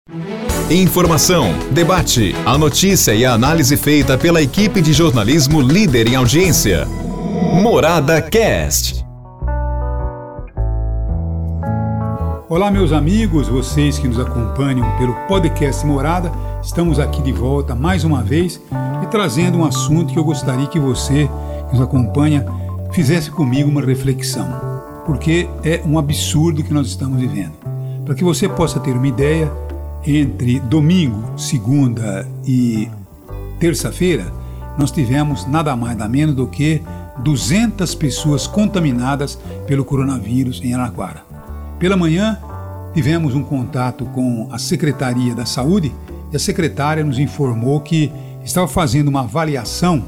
Informação, debate, a notícia e a análise feita pela equipe de jornalismo líder em audiência. Morada Cast. Olá, meus amigos, vocês que nos acompanham pelo podcast Morada, estamos aqui de volta mais uma vez e trazendo um assunto que eu gostaria que você que nos acompanha fizesse comigo uma reflexão, porque é um absurdo que nós estamos vivendo. Para que você possa ter uma ideia, entre domingo, segunda e terça-feira, nós tivemos nada mais nada menos do que 200 pessoas contaminadas pelo coronavírus em Araraquara. Pela manhã, tivemos um contato com a Secretaria da Saúde e a secretária nos informou que estava fazendo uma avaliação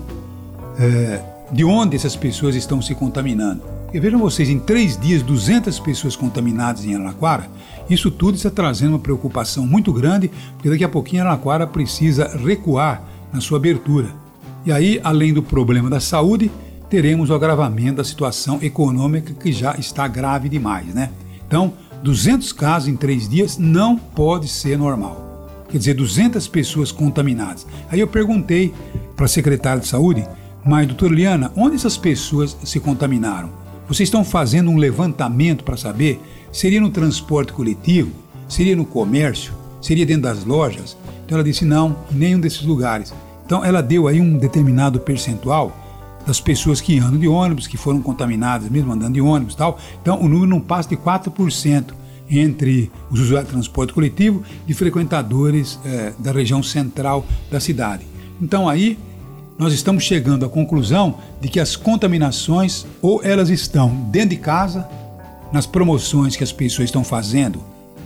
de onde essas pessoas estão se contaminando. Porque vejam vocês, em 3 dias, 200 pessoas contaminadas em Araraquara, isso tudo está trazendo uma preocupação muito grande, porque daqui a pouquinho Araraquara precisa recuar na sua abertura. E aí, além do problema da saúde, teremos o agravamento da situação econômica que já está grave demais, né? Então, 200 casos em 3 dias não pode ser normal. Quer dizer, 200 pessoas contaminadas. Aí eu perguntei para a secretária de saúde, mas doutora Liana, onde essas pessoas se contaminaram? Vocês estão fazendo um levantamento para saber? Seria no transporte coletivo? Seria no comércio? Seria dentro das lojas? Então ela disse não, em nenhum desses lugares. Então ela deu aí um determinado percentual das pessoas que andam de ônibus, que foram contaminadas mesmo andando de ônibus e tal. Então o número não passa de 4% entre os usuários de transporte coletivo e frequentadores da região central da cidade. Então aí nós estamos chegando à conclusão de que as contaminações ou elas estão dentro de casa, nas promoções que as pessoas estão fazendo,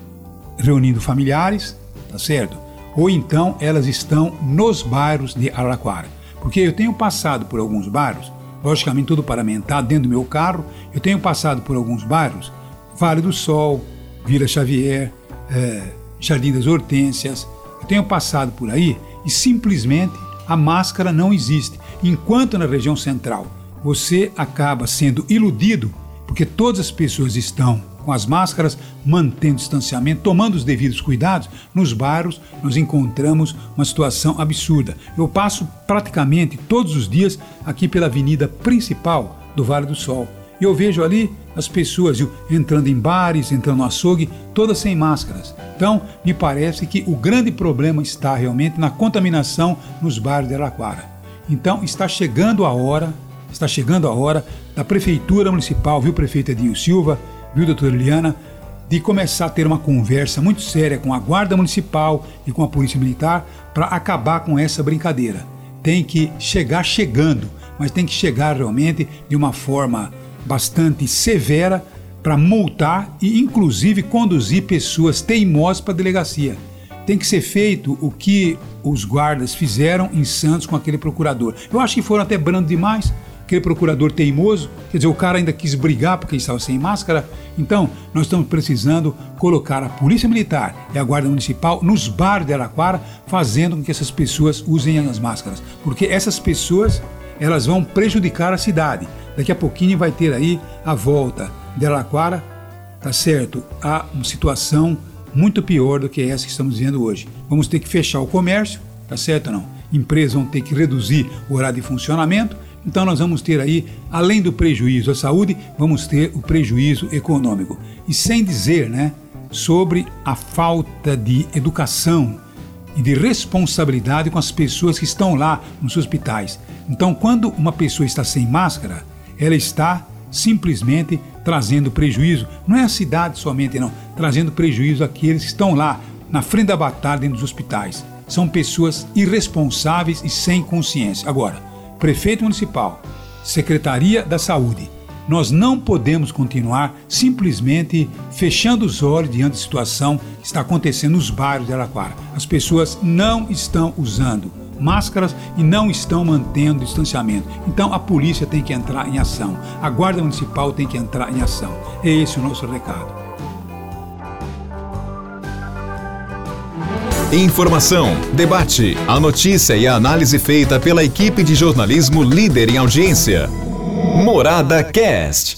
reunindo familiares, tá certo? Ou então elas estão nos bairros de Araraquara. Porque eu tenho passado por alguns bairros, logicamente tudo paramentado dentro do meu carro, eu tenho passado por alguns bairros, Vale do Sol, Vila Xavier, Jardim das Hortênsias, eu tenho passado por aí e simplesmente a máscara não existe. Enquanto na região central você acaba sendo iludido, porque todas as pessoas estão com as máscaras, mantendo distanciamento, tomando os devidos cuidados, nos bairros nós encontramos uma situação absurda. Eu passo praticamente todos os dias aqui pela avenida principal do Vale do Sol. E eu vejo ali as pessoas entrando em bares, entrando no açougue, todas sem máscaras. Então, me parece que o grande problema está realmente na contaminação nos bairros de Araraquara. Então, está chegando a hora da Prefeitura Municipal, viu, prefeito Edinho Silva, viu, doutora Eliana, de começar a ter uma conversa muito séria com a Guarda Municipal e com a Polícia Militar para acabar com essa brincadeira. Tem que chegar chegando, mas tem que chegar realmente de uma forma bastante severa para multar e inclusive conduzir pessoas teimosas para a delegacia. Tem que ser feito o que os guardas fizeram em Santos com aquele procurador. Eu acho que foram até brando demais, aquele procurador teimoso, quer dizer, o cara ainda quis brigar porque ele estava sem máscara. Então, nós estamos precisando colocar a Polícia Militar e a Guarda Municipal nos bares de Araraquara, fazendo com que essas pessoas usem as máscaras, porque essas pessoas elas vão prejudicar a cidade. Daqui a pouquinho vai ter aí a volta de Araraquara, tá certo? A uma situação muito pior do que essa que estamos vendo hoje. Vamos ter que fechar o comércio, tá certo ou não? Empresas vão ter que reduzir o horário de funcionamento, então nós vamos ter aí, além do prejuízo à saúde, vamos ter o prejuízo econômico. E sem dizer, né, sobre a falta de educação e de responsabilidade com as pessoas que estão lá nos hospitais. Então, quando uma pessoa está sem máscara, ela está simplesmente trazendo prejuízo, não é a cidade somente não, trazendo prejuízo àqueles que estão lá na frente da batalha dentro dos hospitais. São pessoas irresponsáveis e sem consciência. Agora, prefeito municipal, Secretaria da Saúde, nós não podemos continuar simplesmente fechando os olhos diante da situação que está acontecendo nos bairros de Araraquara. As pessoas não estão usando máscaras e não estão mantendo distanciamento. Então a polícia tem que entrar em ação, a Guarda Municipal tem que entrar em ação. É esse o nosso recado. Informação, debate, a notícia e a análise feita pela equipe de jornalismo líder em audiência. Morada Cast.